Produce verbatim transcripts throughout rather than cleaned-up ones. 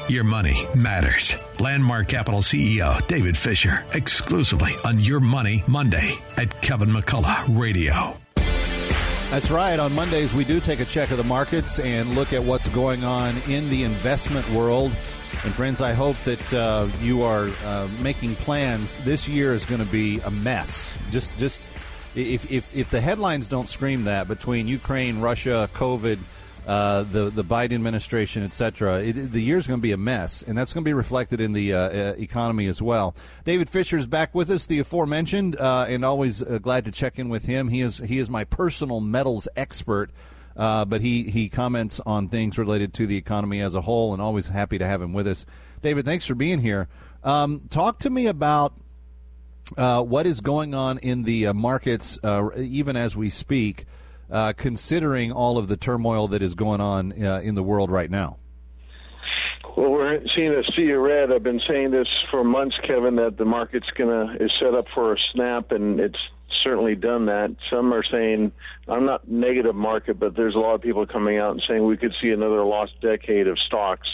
Your money matters. Landmark Capital C E O David Fisher, exclusively on Your Money Monday at Kevin McCullough Radio. That's right. On Mondays, we do take a check of the markets and look at what's going on in the investment world. And friends, I hope that uh, you are uh, making plans. This year is going to be a mess. Just, just if, if if the headlines don't scream that between Ukraine, Russia, COVID, uh, the the Biden administration, et cetera, it, the year's going to be a mess, and that's going to be reflected in the uh, uh, economy as well. David Fisher is back with us, the aforementioned, uh, and always uh, glad to check in with him. He is he is my personal metals expert. Uh, but he, he comments on things related to the economy as a whole, and always happy to have him with us. David, thanks for being here. Um, talk to me about uh, what is going on in the uh, markets, uh, even as we speak, uh, considering all of the turmoil that is going on uh, in the world right now. Well, we're seeing a sea of red. I've been saying this for months, Kevin, that the market's gonna is set up for a snap, and it's certainly done that. Some are saying, I'm not negative market, but there's a lot of people coming out and saying we could see another lost decade of stocks.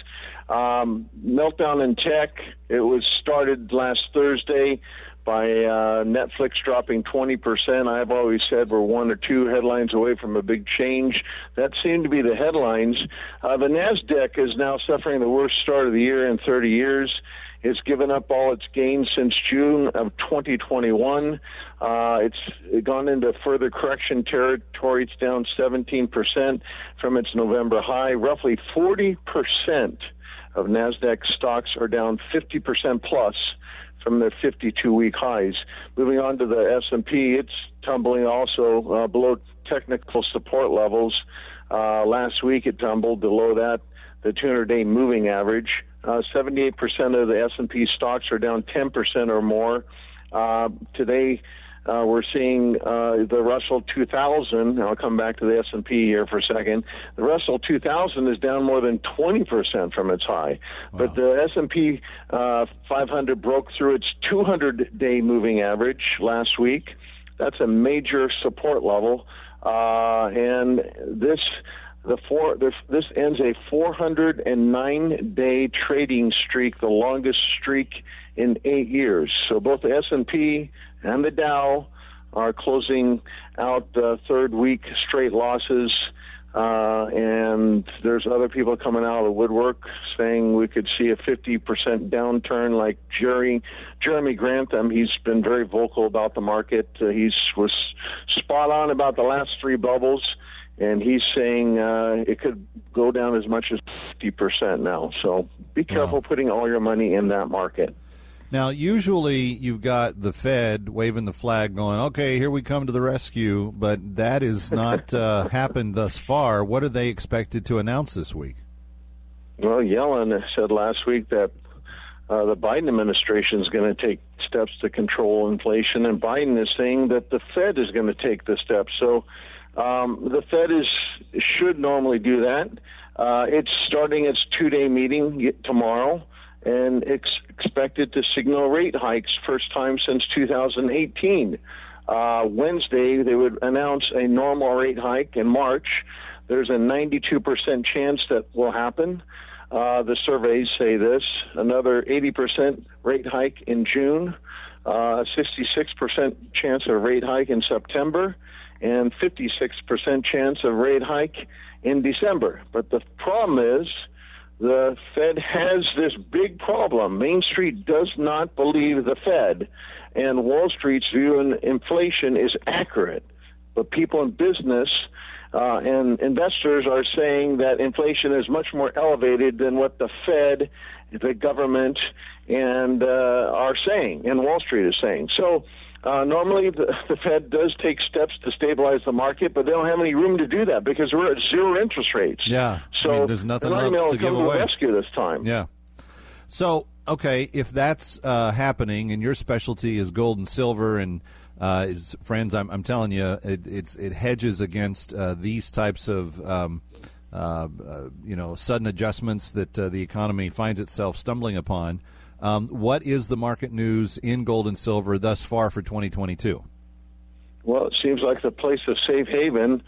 Um, meltdown in tech, it was started last Thursday by uh, Netflix dropping twenty percent. I've always said we're one or two headlines away from a big change. That seemed to be the headlines. Uh, the NASDAQ is now suffering the worst start of the year in thirty years. It's given up all its gains since June of twenty twenty-one. Uh, it's gone into further correction territory. It's down seventeen percent from its November high. Roughly forty percent of NASDAQ stocks are down fifty percent plus from their fifty-two-week highs. Moving on to the S and P, it's tumbling also uh, below technical support levels. Uh, last week it tumbled below that, the two hundred day moving average. Uh, seventy-eight percent of the S and P stocks are down ten percent or more. Uh, today, uh, we're seeing uh, the Russell two thousand. I'll come back to the S and P here for a second. The Russell two thousand is down more than twenty percent from its high. Wow. But the S and P uh, five hundred broke through its two hundred day moving average last week. That's a major support level. Uh, and this... The four, this, this ends a four hundred nine day trading streak, the longest streak in eight years. So both the S and P and the Dow are closing out uh, third week straight losses. Uh, and there's other people coming out of the woodwork saying we could see a fifty percent downturn, like Jerry, Jeremy Grantham. He's been very vocal about the market. Uh, he's was spot on about the last three bubbles. And he's saying uh, it could go down as much as fifty percent now. So be careful wow. putting all your money in that market. Now, usually you've got the Fed waving the flag going, okay, here we come to the rescue. But that has not uh, happened thus far. What are they expected to announce this week? Well, Yellen said last week that uh, the Biden administration is going to take steps to control inflation. And Biden is saying that the Fed is going to take the steps. So Um, the Fed is should normally do that. Uh, it's starting its two-day meeting tomorrow, and it's expected to signal rate hikes first time since two thousand eighteen. Uh, Wednesday, they would announce a normal rate hike in March. There's a ninety-two percent chance that will happen. Uh, the surveys say this. Another eighty percent rate hike in June, uh, sixty-six percent chance of rate hike in September, and fifty-six percent chance of rate hike in December. But the problem is the Fed has this big problem. Main Street does not believe the Fed, and Wall Street's view on inflation is accurate. But people in business uh, and investors are saying that inflation is much more elevated than what the Fed, the government, and uh, are saying, and Wall Street is saying. So Uh, normally, the, the Fed does take steps to stabilize the market, but they don't have any room to do that because we're at zero interest rates. Yeah, so I mean, there's nothing else else to give come away. To rescue this time. Yeah. So, okay, if that's uh, happening, and your specialty is gold and silver, and uh, is, friends, I'm, I'm telling you, it, it's it hedges against uh, these types of um, uh, uh, you know sudden adjustments that uh, the economy finds itself stumbling upon. Um, what is the market news in gold and silver thus far for twenty twenty-two? Well, it seems like the place of safe haven.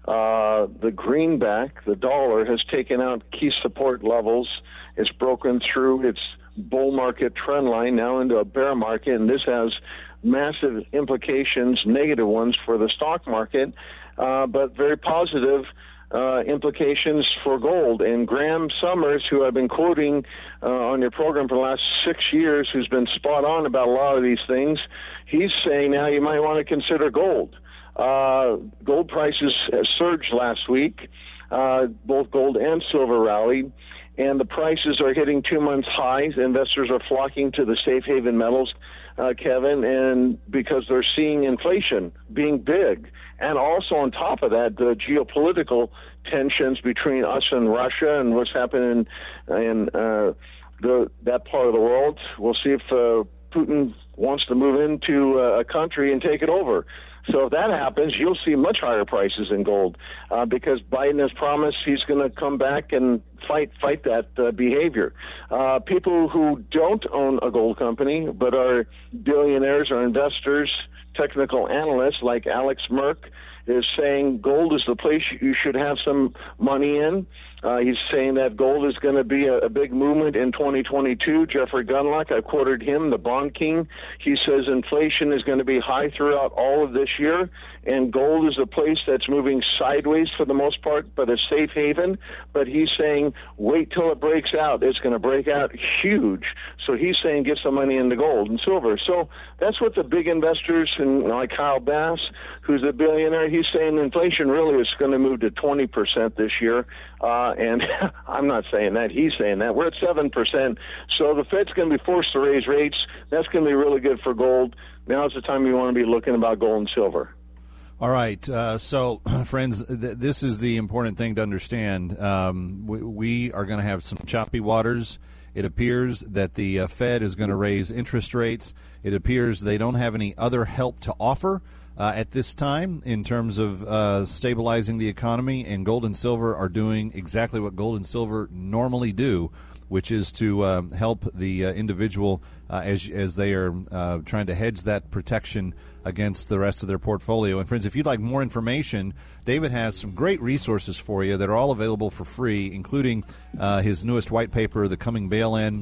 Uh, the greenback, the dollar, has taken out key support levels. It's broken through its bull market trend line now into a bear market, and this has massive implications, negative ones, for the stock market, uh, but very positive uh, implications for gold. And Graham Summers, who I've been quoting uh, on your program for the last six years, who's been spot on about a lot of these things, he's saying now you might want to consider gold. Uh, gold prices surged last week. Uh, both gold and silver rallied, and the prices are hitting two-month highs. Investors are flocking to the safe haven metals, uh, Kevin, and because they're seeing inflation being big. And also on top of that, the geopolitical tensions between us and Russia and what's happening in, in uh, the, that part of the world. We'll see if uh, Putin wants to move into uh, a country and take it over. So if that happens, you'll see much higher prices in gold uh, because Biden has promised he's going to come back and fight fight that uh, behavior. Uh, people who don't own a gold company but are billionaires or investors, technical analysts like Alex Merck, is saying gold is the place you should have some money in. Uh, he's saying that gold is going to be a, a big movement in twenty twenty-two. Jeffrey Gundlach, I quoted him, the bond king. He says inflation is going to be high throughout all of this year, and gold is a place that's moving sideways for the most part, but a safe haven. But he's saying wait till it breaks out. It's going to break out huge. So he's saying get some money into gold and silver. So that's what the big investors, and like Kyle Bass, who's a billionaire, he's saying inflation really is going to move to twenty percent this year. Uh, and I'm not saying that. He's saying that. We're at seven percent. So the Fed's going to be forced to raise rates. That's going to be really good for gold. Now's the time you want to be looking about gold and silver. All right. Uh, so, friends, th- this is the important thing to understand. Um, we, we are going to have some choppy waters. It appears that the uh, Fed is going to raise interest rates. It appears they don't have any other help to offer Uh, at this time in terms of uh, stabilizing the economy, and gold and silver are doing exactly what gold and silver normally do, which is to um, help the uh, individual uh, as as they are uh, trying to hedge that protection against the rest of their portfolio. And friends, if you'd like more information, David has some great resources for you that are all available for free, including uh, his newest white paper, The Coming Bail-In,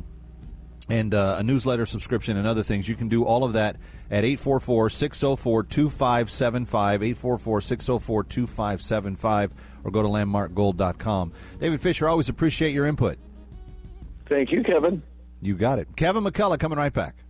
and uh, a newsletter subscription and other things. You can do all of that at eight four four, six oh four, two five seven five, eight four four, six oh four, two five seven five, or go to landmark gold dot com. David Fisher, always appreciate your input. Thank you, Kevin. You got it. Kevin McCullough coming right back.